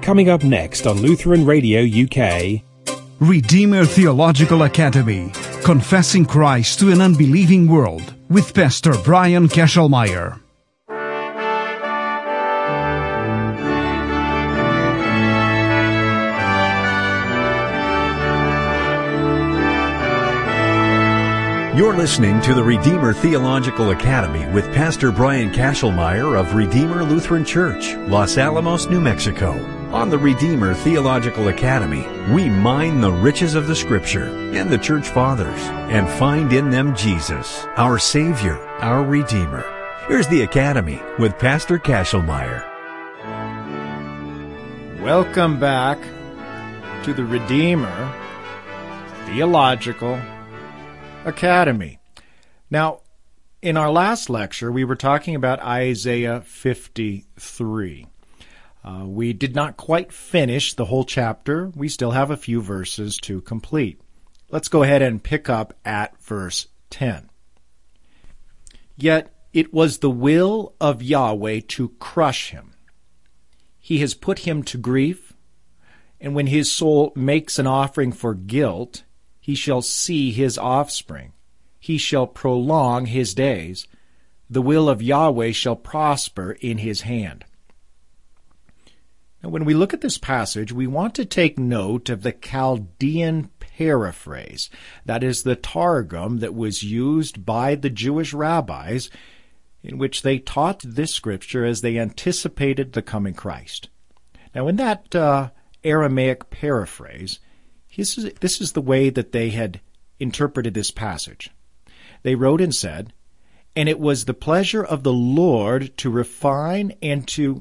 Coming up next on Lutheran Radio UK. Redeemer Theological Academy, Confessing Christ to an Unbelieving World, with Pastor Brian Kesselmeyer. You're listening to the Redeemer Theological Academy with Pastor Brian Kesselmeyer of Redeemer Lutheran Church, Los Alamos, New Mexico. On the Redeemer Theological Academy, we mine the riches of the Scripture and the Church Fathers and find in them Jesus, our Savior, our Redeemer. Here's the Academy with Pastor Kesselmeyer. Welcome back to the Redeemer Theological Academy. Now, in our last lecture, we were talking about Isaiah 53. We did not quite finish the whole chapter. We still have a few verses to complete. Let's go ahead and pick up at verse 10. Yet it was the will of Yahweh to crush him. He has put him to grief, and when his soul makes an offering for guilt, he shall see his offspring. He shall prolong his days. The will of Yahweh shall prosper in his hand. Now, when we look at this passage, we want to take note of the Chaldean paraphrase. That is the Targum that was used by the Jewish rabbis in which they taught this scripture as they anticipated the coming Christ. Now, in that Aramaic paraphrase, this is the way that they had interpreted this passage. They wrote and said, "And it was the pleasure of the Lord to refine and to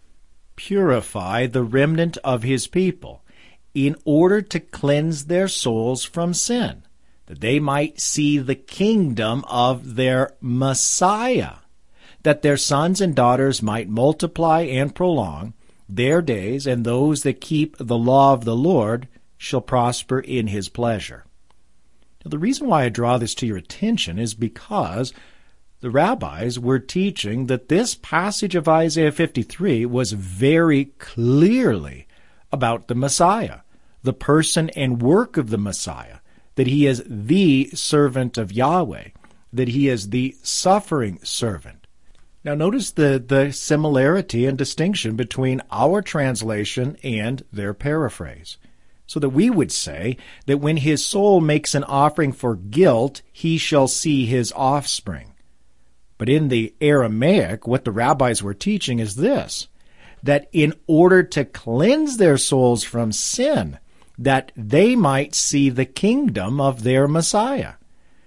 purify the remnant of his people, in order to cleanse their souls from sin, that they might see the kingdom of their Messiah, that their sons and daughters might multiply and prolong their days, and those that keep the law of the Lord shall prosper in his pleasure." Now, the reason why I draw this to your attention is because the rabbis were teaching that this passage of Isaiah 53 was very clearly about the Messiah, the person and work of the Messiah, that he is the servant of Yahweh, that he is the suffering servant. Now notice the similarity and distinction between our translation and their paraphrase. So that we would say that when his soul makes an offering for guilt, he shall see his offspring. But in the Aramaic, what the rabbis were teaching is this, that in order to cleanse their souls from sin, that they might see the kingdom of their Messiah.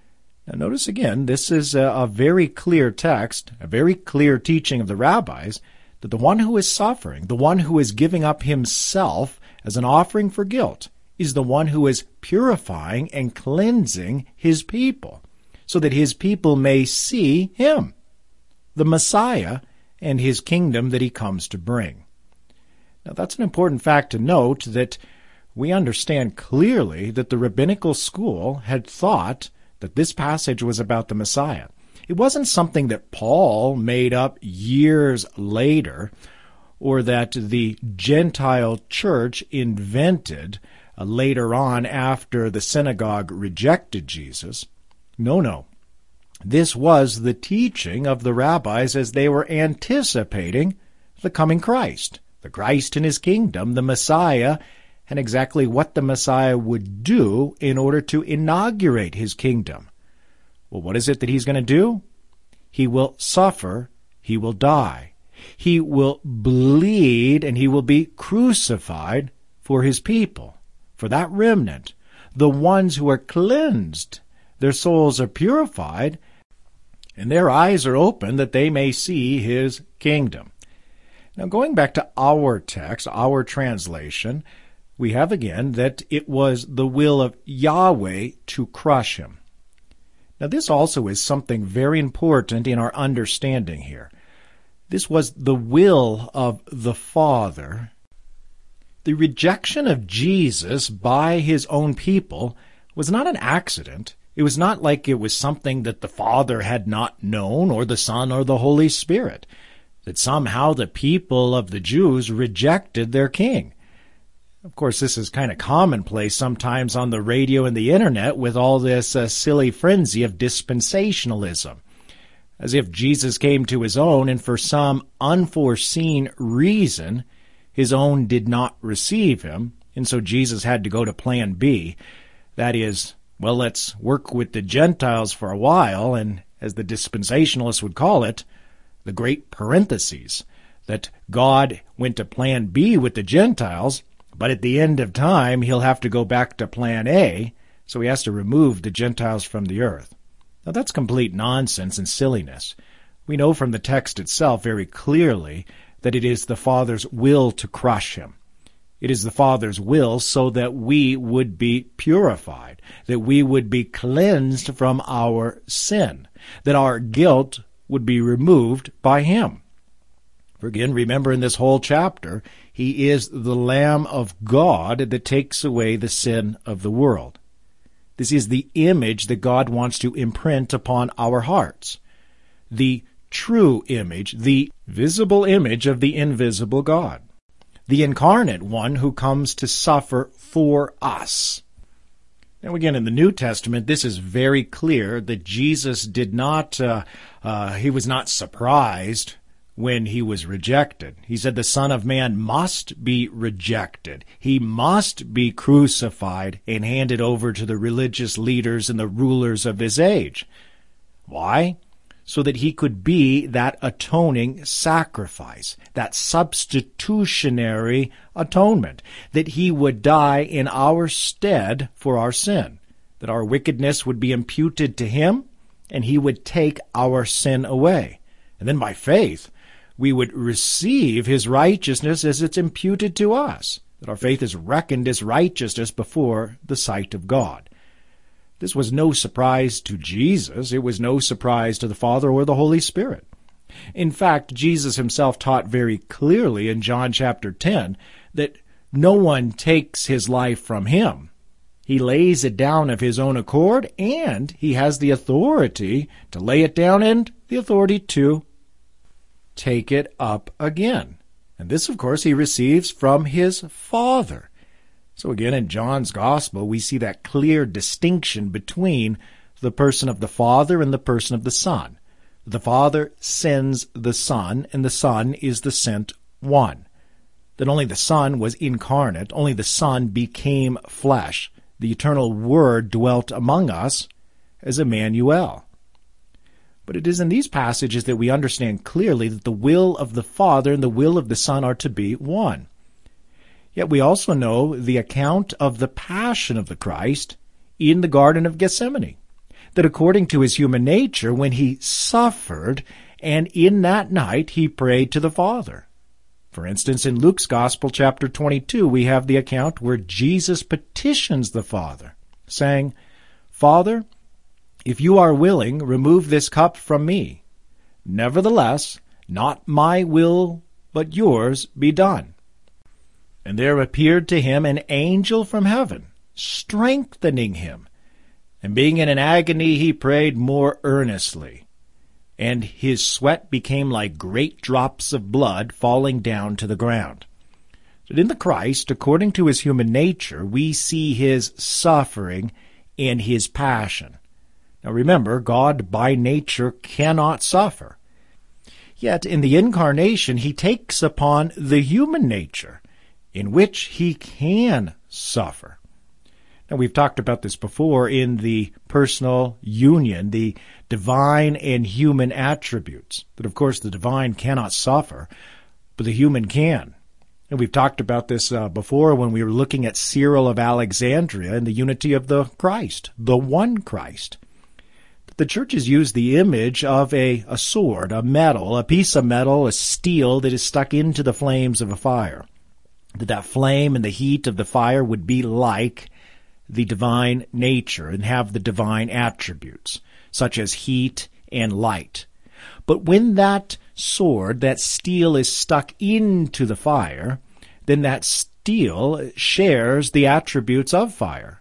Now notice again, this is a very clear text, a very clear teaching of the rabbis, that the one who is suffering, the one who is giving up himself as an offering for guilt, is the one who is purifying and cleansing his people, so that his people may see him, the Messiah, and his kingdom that he comes to bring. Now that's an important fact to note, that we understand clearly that the rabbinical school had thought that this passage was about the Messiah. It wasn't something that Paul made up years later, or that the Gentile church invented later on after the synagogue rejected Jesus. No. This was the teaching of the rabbis as they were anticipating the coming Christ, the Christ in his kingdom, the Messiah, and exactly what the Messiah would do in order to inaugurate his kingdom. Well, what is it that he's going to do? He will suffer, he will die. He will bleed, and he will be crucified for his people, for that remnant, the ones who are cleansed. Their souls are purified, and their eyes are open that they may see his kingdom. Now, going back to our text, our translation, we have again that it was the will of Yahweh to crush him. Now, this also is something very important in our understanding here. This was the will of the Father. The rejection of Jesus by his own people was not an accident. It was not like it was something that the Father had not known, or the Son, or the Holy Spirit. that somehow the people of the Jews rejected their king. Of course, this is kind of commonplace sometimes on the radio and the internet with all this silly frenzy of dispensationalism, as if Jesus came to his own and for some unforeseen reason his own did not receive him, and so Jesus had to go to plan B. That is, well, let's work with the Gentiles for a while, and as the dispensationalists would call it, the great parentheses, that God went to plan B with the Gentiles, but at the end of time he'll have to go back to plan A, so he has to remove the Gentiles from the earth. Now that's complete nonsense and silliness. We know from the text itself very clearly that it is the Father's will to crush him. It is the Father's will so that we would be purified, that we would be cleansed from our sin, that our guilt would be removed by him. For again, remember in this whole chapter, he is the Lamb of God that takes away the sin of the world. This is the image that God wants to imprint upon our hearts. The true image, the visible image of the invisible God. The incarnate one who comes to suffer for us. Now again, in the New Testament, this is very clear that Jesus did not, he was not surprised when he was rejected. He said the Son of Man must be rejected. He must be crucified and handed over to the religious leaders and the rulers of his age. Why? So that he could be that atoning sacrifice, that substitutionary atonement, that he would die in our stead for our sin, that our wickedness would be imputed to him, and he would take our sin away. And then by faith, we would receive his righteousness as it's imputed to us, that our faith is reckoned as righteousness before the sight of God. This was no surprise to Jesus. It was no surprise to the Father or the Holy Spirit. In fact, Jesus himself taught very clearly in John chapter 10 that no one takes his life from him. He lays it down of his own accord, and he has the authority to lay it down and the authority to take it up again. And this, of course, he receives from his Father. So again, in John's Gospel, we see that clear distinction between the person of the Father and the person of the Son. The Father sends the Son, and the Son is the sent one. That only the Son was incarnate, only the Son became flesh. The eternal Word dwelt among us as Emmanuel. But it is in these passages that we understand clearly that the will of the Father and the will of the Son are to be one. Yet we also know the account of the passion of the Christ in the Garden of Gethsemane, that according to his human nature, when he suffered, and in that night he prayed to the Father. For instance, in Luke's Gospel, chapter 22, we have the account where Jesus petitions the Father, saying, "Father, if you are willing, remove this cup from me. Nevertheless, not my will, but yours be done." And there appeared to him an angel from heaven, strengthening him. And being in an agony, he prayed more earnestly. And his sweat became like great drops of blood falling down to the ground. But in the Christ, according to his human nature, we see his suffering and his passion. Now remember, God by nature cannot suffer. Yet in the incarnation, he takes upon the human nature, in which he can suffer. Now, we've talked about this before in the personal union, the divine and human attributes. That, of course, the divine cannot suffer, but the human can. And we've talked about this before when we were looking at Cyril of Alexandria and the unity of the Christ, the one Christ. The churches use the image of a sword, a metal, a piece of metal, a steel that is stuck into the flames of a fire. That flame and the heat of the fire would be like the divine nature and have the divine attributes, such as heat and light. But when that sword, that steel, is stuck into the fire, then that steel shares the attributes of fire.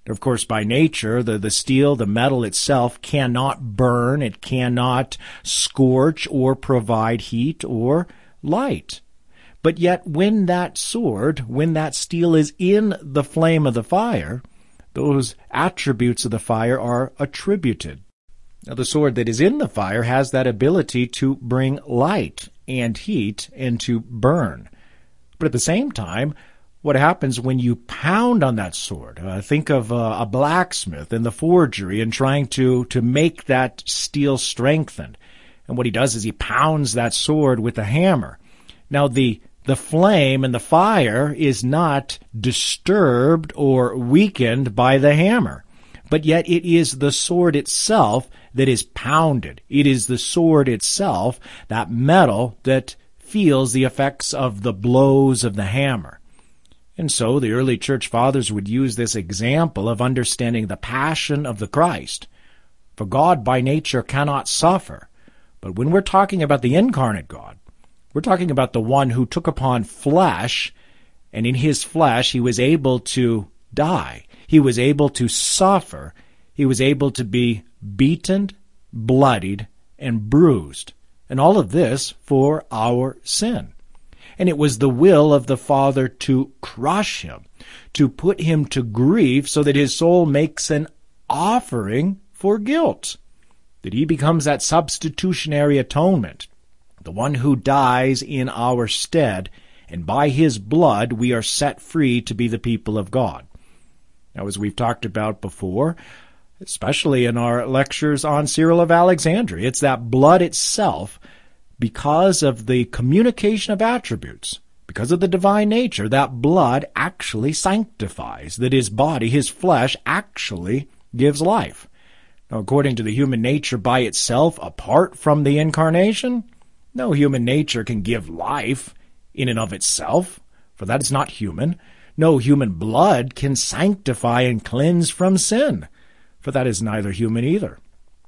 Of course, by nature, the steel, the metal itself, cannot burn, it cannot scorch or provide heat or light. But yet, when that sword, when that steel is in the flame of the fire, those attributes of the fire are attributed. Now, the sword that is in the fire has that ability to bring light and heat and to burn. But at the same time, what happens when you pound on that sword? Think of a blacksmith in the forgery and trying to make that steel strengthen. And what he does is he pounds that sword with a hammer. Now, the flame and the fire is not disturbed or weakened by the hammer. But yet it is the sword itself that is pounded. It is the sword itself, that metal, that feels the effects of the blows of the hammer. And so the early church fathers would use this example of understanding the passion of the Christ. For God by nature cannot suffer. But when we're talking about the incarnate God, we're talking about the one who took upon flesh, and in his flesh he was able to die. He was able to suffer. He was able to be beaten, bloodied, and bruised. And all of this for our sin. And it was the will of the Father to crush him, to put him to grief so that his soul makes an offering for guilt, that he becomes that substitutionary atonement, the one who dies in our stead, and by his blood we are set free to be the people of God. Now, as we've talked about before, especially in our lectures on Cyril of Alexandria, it's that blood itself, because of the communication of attributes, because of the divine nature, that blood actually sanctifies, that his body, his flesh, actually gives life. Now, according to the human nature by itself, apart from the incarnation, no human nature can give life in and of itself, for that is not human. No human blood can sanctify and cleanse from sin, for that is neither human either.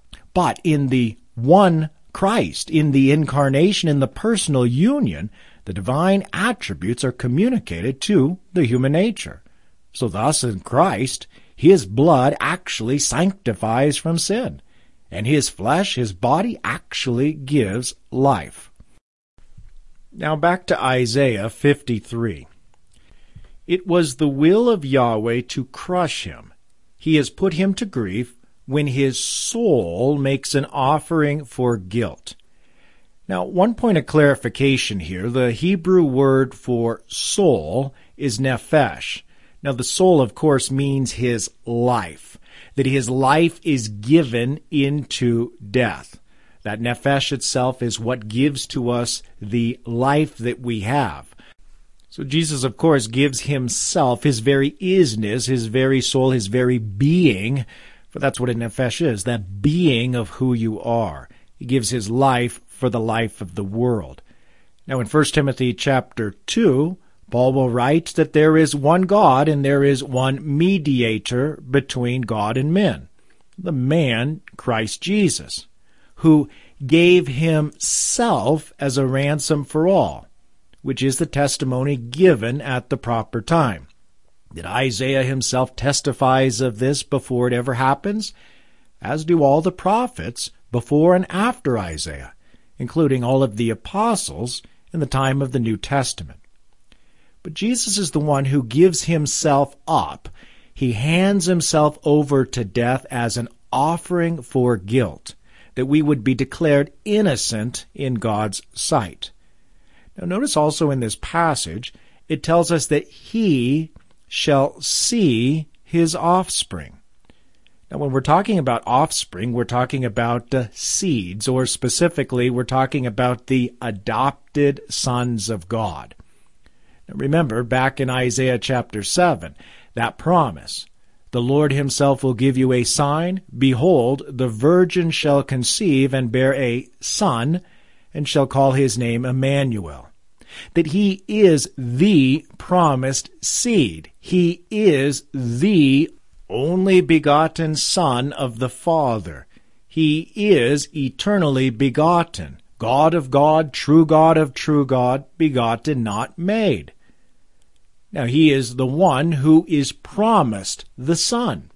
But in the one Christ, in the incarnation, in the personal union, the divine attributes are communicated to the human nature. So thus, in Christ, his blood actually sanctifies from sin, and his flesh, his body, actually gives life. Now back to Isaiah 53. It was the will of Yahweh to crush him. He has put him to grief when his soul makes an offering for guilt. Now, one point of clarification here. The Hebrew word for soul is nephesh. Now, the soul, of course, means his life, that his life is given into death. That nephesh itself is what gives to us the life that we have. So Jesus, of course, gives himself, his very isness, his very soul, his very being, for that's what a nephesh is, that being of who you are. He gives his life for the life of the world. Now in 1 Timothy chapter 2, Paul will write that there is one God and there is one mediator between God and men, the man Christ Jesus, who gave himself as a ransom for all, which is the testimony given at the proper time. That Isaiah himself testifies of this before it ever happens, as do all the prophets before and after Isaiah, including all of the apostles in the time of the New Testament. But Jesus is the one who gives himself up. He hands himself over to death as an offering for guilt, that we would be declared innocent in God's sight. Now notice also in this passage, it tells us that he shall see his offspring. Now, when we're talking about offspring, we're talking about seeds, or specifically, we're talking about the adopted sons of God. Now, remember, back in Isaiah chapter 7, that promise, the Lord himself will give you a sign. Behold, the virgin shall conceive and bear a son, and shall call his name Emmanuel. That he is the promised seed. He is the only begotten Son of the Father. He is eternally begotten, God of God, true God of true God, begotten, not made. Now, he is the one who is promised the Son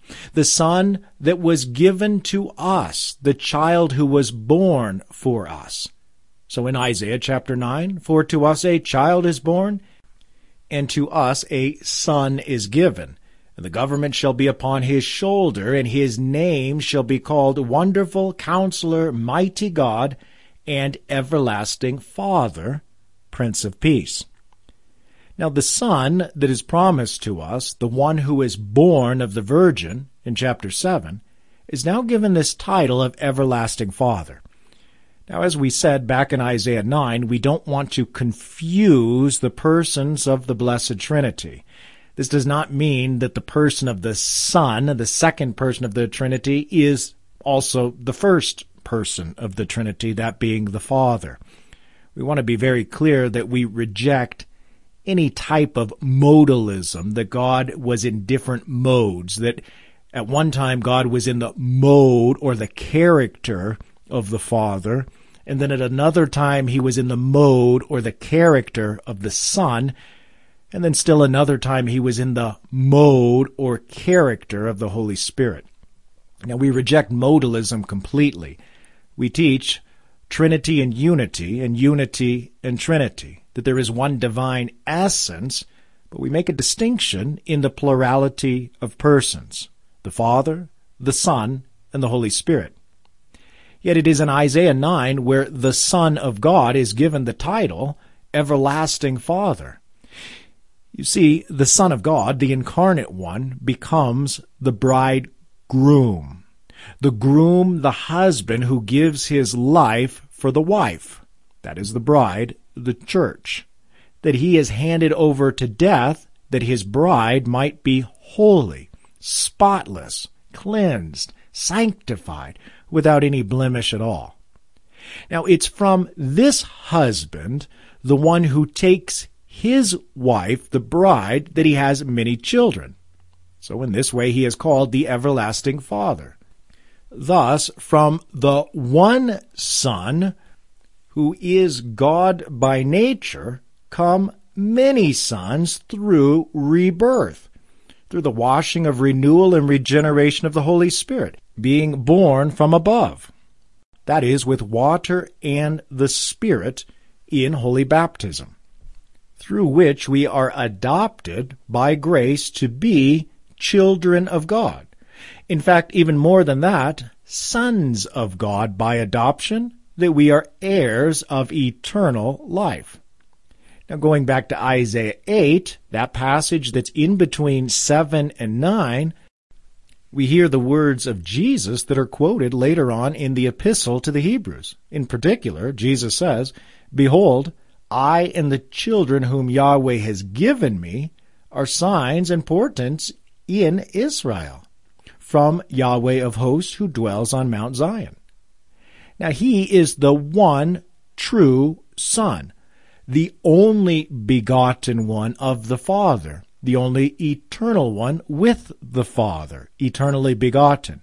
that was given to us, the child who was born for us. So in Isaiah chapter 9, "For to us a child is born, and to us a son is given. And the government shall be upon his shoulder, and his name shall be called Wonderful Counselor, Mighty God, and Everlasting Father, Prince of Peace." Now the Son that is promised to us, the one who is born of the Virgin, in chapter 7, is now given this title of Everlasting Father. Now, as we said back in Isaiah 9, we don't want to confuse the persons of the Blessed Trinity. This does not mean that the person of the Son, the second person of the Trinity, is also the first person of the Trinity, that being the Father. We want to be very clear that we reject any type of modalism, that God was in different modes, that at one time God was in the mode or the character of the Father, and then at another time he was in the mode or the character of the Son, and then still another time he was in the mode or character of the Holy Spirit. Now, we reject modalism completely. We teach Trinity and unity and Trinity, that there is one divine essence, but we make a distinction in the plurality of persons, the Father, the Son, and the Holy Spirit. Yet it is in Isaiah 9 where the Son of God is given the title Everlasting Father. You see, the Son of God, the incarnate one, becomes the bridegroom. The groom, the husband who gives his life for the wife. That is the bride, the church. That he is handed over to death that his bride might be holy, spotless, cleansed, sanctified, without any blemish at all. Now, it's from this husband, the one who takes his wife, the bride, that he has many children. So in this way he is called the Everlasting Father. Thus, from the one Son, who is God by nature, come many sons through rebirth, through the washing of renewal and regeneration of the Holy Spirit, being born from above. That is, with water and the Spirit in holy baptism, through which we are adopted by grace to be children of God. In fact, even more than that, sons of God by adoption, that we are heirs of eternal life. Now, going back to Isaiah 8, that passage that's in between 7 and 9, we hear the words of Jesus that are quoted later on in the epistle to the Hebrews. In particular, Jesus says, "Behold, I and the children whom Yahweh has given me are signs and portents in Israel, from Yahweh of hosts who dwells on Mount Zion." Now, he is the one true Son, the only begotten one of the Father, the only eternal one with the Father, eternally begotten.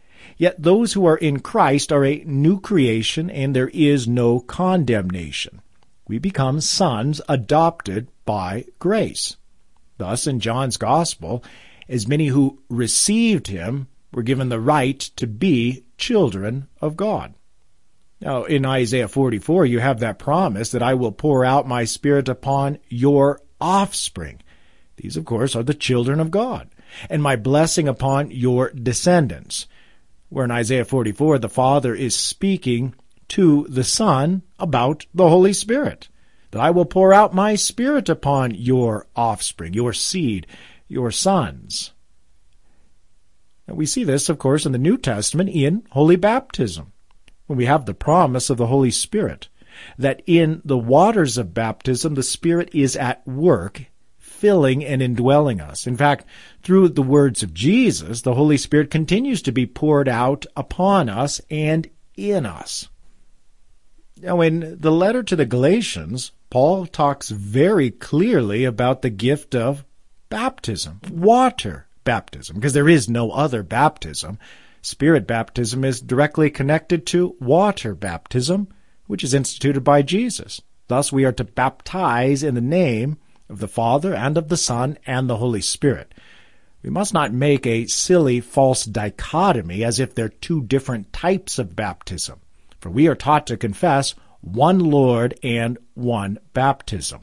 Yet those who are in Christ are a new creation, and there is no condemnation. We become sons adopted by grace. Thus, in John's Gospel, as many who received him were given the right to be children of God. Now, in Isaiah 44, you have that promise that I will pour out my Spirit upon your offspring. These, of course, are the children of God. And my blessing upon your descendants. Where in Isaiah 44, the Father is speaking to the Son about the Holy Spirit. That I will pour out my Spirit upon your offspring, your seed, your sons. And we see this, of course, in the New Testament in holy baptism, when we have the promise of the Holy Spirit, that in the waters of baptism the Spirit is at work, filling and indwelling us. In fact, through the words of Jesus, the Holy Spirit continues to be poured out upon us and in us. Now, in the letter to the Galatians, Paul talks very clearly about the gift of baptism, water baptism, because there is no other baptism. Spirit baptism is directly connected to water baptism, which is instituted by Jesus. Thus, we are to baptize in the name of the Father and of the Son and the Holy Spirit. We must not make a silly false dichotomy as if they're two different types of baptism, for we are taught to confess one Lord and one baptism.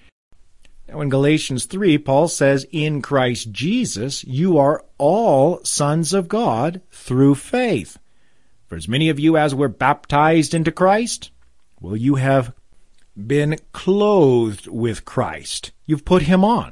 Now in Galatians 3, Paul says, "In Christ Jesus you are all sons of God through faith. For as many of you as were baptized into Christ, well, you have been clothed with Christ. You've put him on."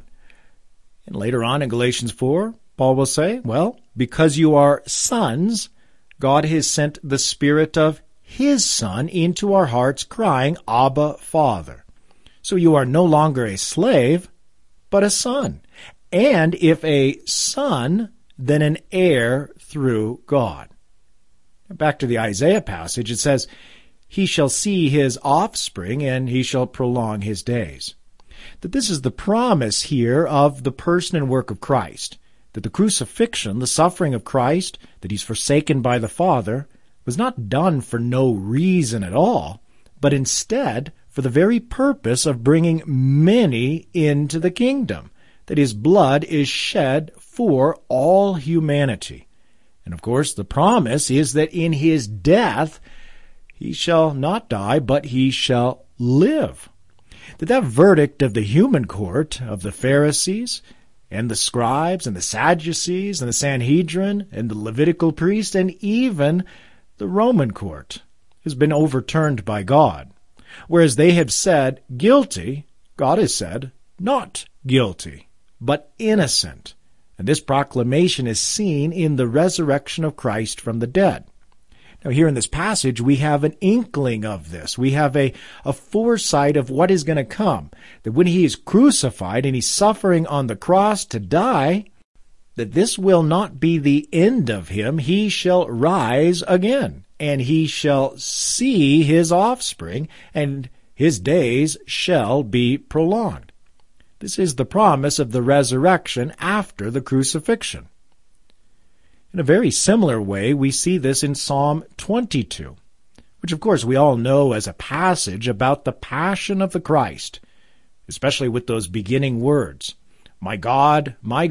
And later on in Galatians 4, Paul will say, well, because you are sons, God has sent the Spirit of his Son into our hearts, crying, "Abba, Father." So you are no longer a slave, but a son. And if a son, then an heir through God. Back to the Isaiah passage, it says, "He shall see his offspring, and he shall prolong his days." That this is the promise here of the person and work of Christ, that the crucifixion, the suffering of Christ, that he's forsaken by the Father, was not done for no reason at all, but instead for the very purpose of bringing many into the kingdom, that his blood is shed for all humanity. And of course, the promise is that in his death, he shall not die, but he shall live. That verdict of the human court, of the Pharisees, and the scribes, and the Sadducees, and the Sanhedrin, and the Levitical priests, and even the Roman court, has been overturned by God. Whereas they have said guilty, God has said not guilty, but innocent. And this proclamation is seen in the resurrection of Christ from the dead. Now here in this passage, we have an inkling of this. We have a foresight of what is going to come. That when he is crucified and he's suffering on the cross to die, that this will not be the end of him. He shall rise again, and he shall see his offspring, and his days shall be prolonged. This is the promise of the resurrection after the crucifixion. In a very similar way, we see this in Psalm 22, which of course we all know as a passage about the passion of the Christ, especially with those beginning words, my God,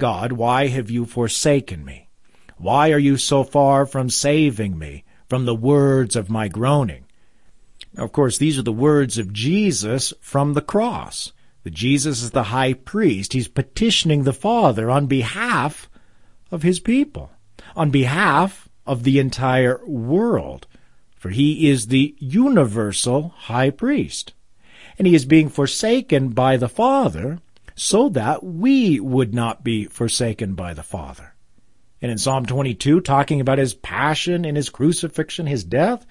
why have you forsaken me? Why are you so far from saving me from the words of my groaning?" Now, of course, these are the words of Jesus from the cross. That Jesus is the high priest. He's petitioning the Father on behalf of his people, on behalf of the entire world, for he is the universal high priest. And he is being forsaken by the Father so that we would not be forsaken by the Father. And in Psalm 22, talking about his passion and his crucifixion, his death,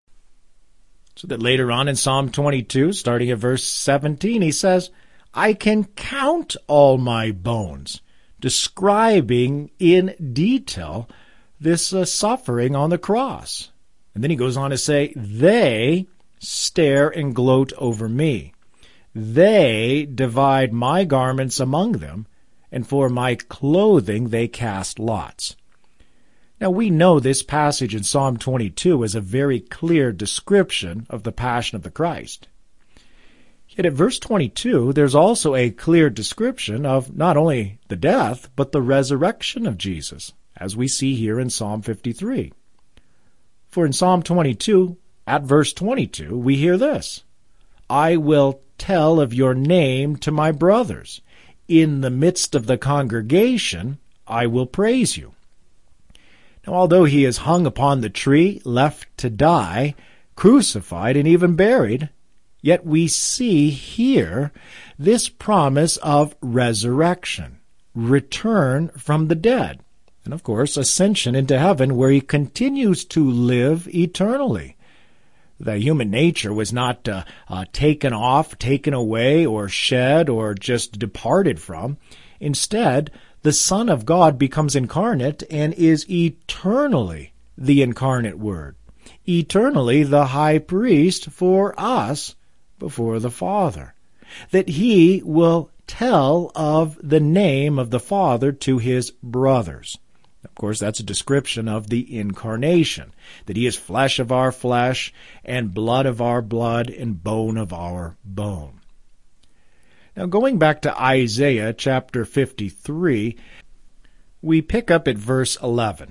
so that later on in Psalm 22, starting at verse 17, he says, "I can count all my bones," describing in detail this suffering on the cross. And then he goes on to say, "They stare and gloat over me. They divide my garments among them, and for my clothing they cast lots." Now we know this passage in Psalm 22 is a very clear description of the passion of the Christ. Yet at verse 22, there's also a clear description of not only the death, but the resurrection of Jesus, as we see here in Psalm 53. For in Psalm 22, at verse 22, we hear this, "I will tell of your name to my brothers. In the midst of the congregation, I will praise you." Now, although he is hung upon the tree, left to die, crucified, and even buried, yet we see here this promise of resurrection, return from the dead, and of course ascension into heaven where he continues to live eternally. The human nature was not taken off, taken away, or shed, or just departed from. Instead, the Son of God becomes incarnate and is eternally the incarnate Word, eternally the high priest for us before the Father, that he will tell of the name of the Father to his brothers. Of course, that's a description of the incarnation, that he is flesh of our flesh and blood of our blood and bone of our bone. Now, going back to Isaiah chapter 53, we pick up at verse 11.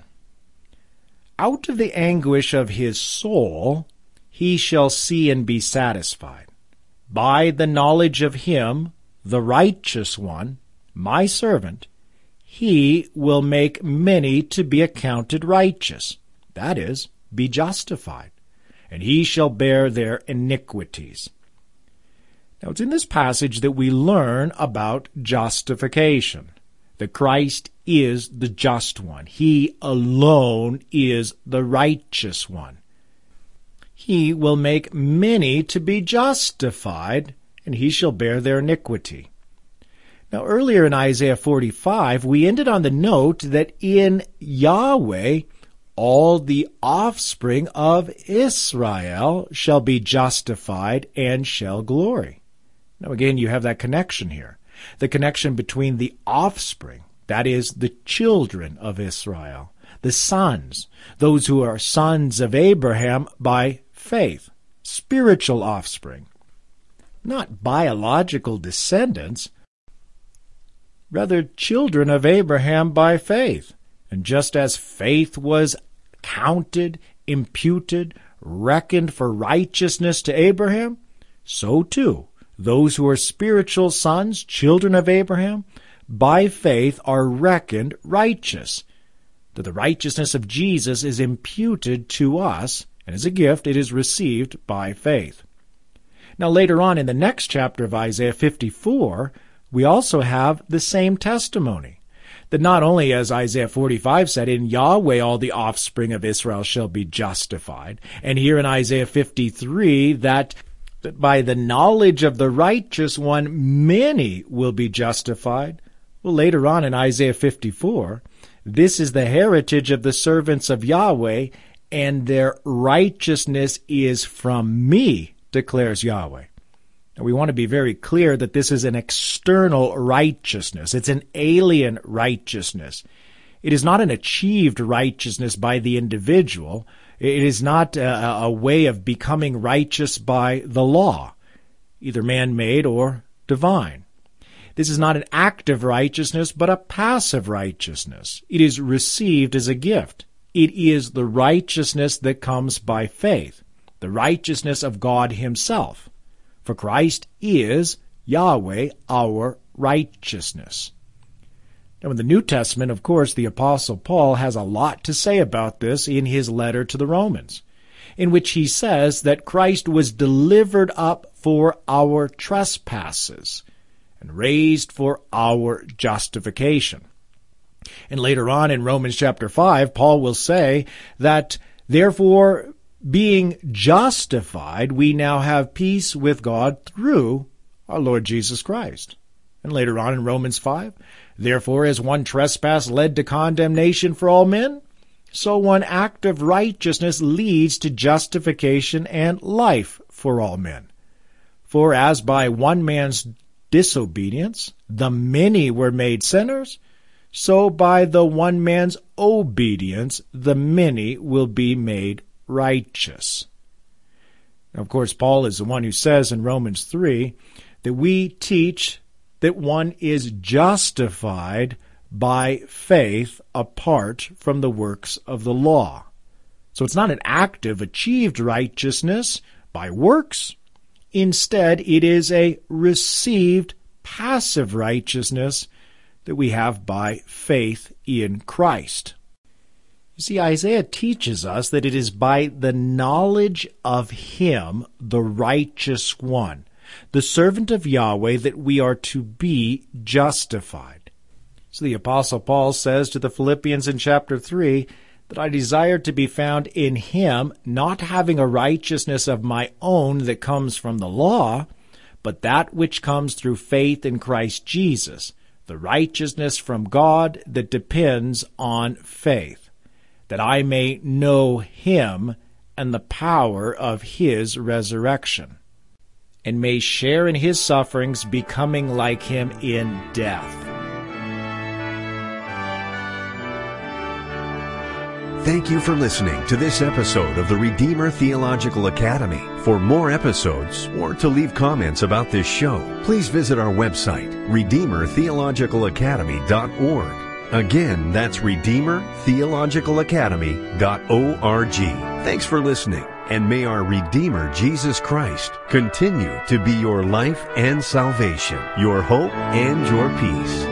Out of the anguish of his soul he shall see and be satisfied. By the knowledge of him, the righteous one, my servant, he will make many to be accounted righteous, that is, be justified, and he shall bear their iniquities. Now, it's in this passage that we learn about justification, that Christ is the just one. He alone is the righteous one. He will make many to be justified, and he shall bear their iniquity. Now, earlier in Isaiah 45, we ended on the note that in Yahweh all the offspring of Israel shall be justified and shall glory. Now, again, you have that connection here. The connection between the offspring, that is, the children of Israel, the sons, those who are sons of Abraham by faith, spiritual offspring, not biological descendants, rather children of Abraham by faith. And just as faith was counted, imputed, reckoned for righteousness to Abraham, so too those who are spiritual sons, children of Abraham, by faith are reckoned righteous. That the righteousness of Jesus is imputed to us, and as a gift it is received by faith. Now later on in the next chapter of Isaiah 54, we also have the same testimony. That not only, as Isaiah 45 said, in Yahweh all the offspring of Israel shall be justified, and here in Isaiah 53 that by the knowledge of the righteous one many will be justified. Well, later on in Isaiah 54, this is the heritage of the servants of Yahweh, and their righteousness is from me, declares Yahweh. Now, we want to be very clear that this is an external righteousness. It's an alien righteousness. It is not an achieved righteousness by the individual. It is not a way of becoming righteous by the law, either man-made or divine. This is not an active righteousness, but a passive righteousness. It is received as a gift. It is the righteousness that comes by faith, the righteousness of God himself. For Christ is Yahweh, our righteousness. Now, in the New Testament, of course, the Apostle Paul has a lot to say about this in his letter to the Romans, in which he says that Christ was delivered up for our trespasses and raised for our justification. And later on in Romans chapter 5, Paul will say that, therefore, being justified, we now have peace with God through our Lord Jesus Christ. And later on in Romans 5, therefore, as one trespass led to condemnation for all men, so one act of righteousness leads to justification and life for all men. For as by one man's disobedience the many were made sinners, so by the one man's obedience the many will be made righteous. Now, of course, Paul is the one who says in Romans 3 that we teach that one is justified by faith apart from the works of the law. So it's not an active, achieved righteousness by works. Instead, it is a received, passive righteousness that we have by faith in Christ. You see, Isaiah teaches us that it is by the knowledge of him, the righteous one, the servant of Yahweh, that we are to be justified. So the Apostle Paul says to the Philippians in chapter 3 that I desire to be found in him, not having a righteousness of my own that comes from the law, but that which comes through faith in Christ Jesus, the righteousness from God that depends on faith, that I may know him and the power of his resurrection, and may share in his sufferings, becoming like him in death. Thank you for listening to this episode of the Redeemer Theological Academy. For more episodes or to leave comments about this show, please visit our website, RedeemerTheologicalAcademy.org. Again, that's RedeemerTheologicalAcademy.org. Thanks for listening, and may our Redeemer Jesus Christ continue to be your life and salvation, your hope and your peace.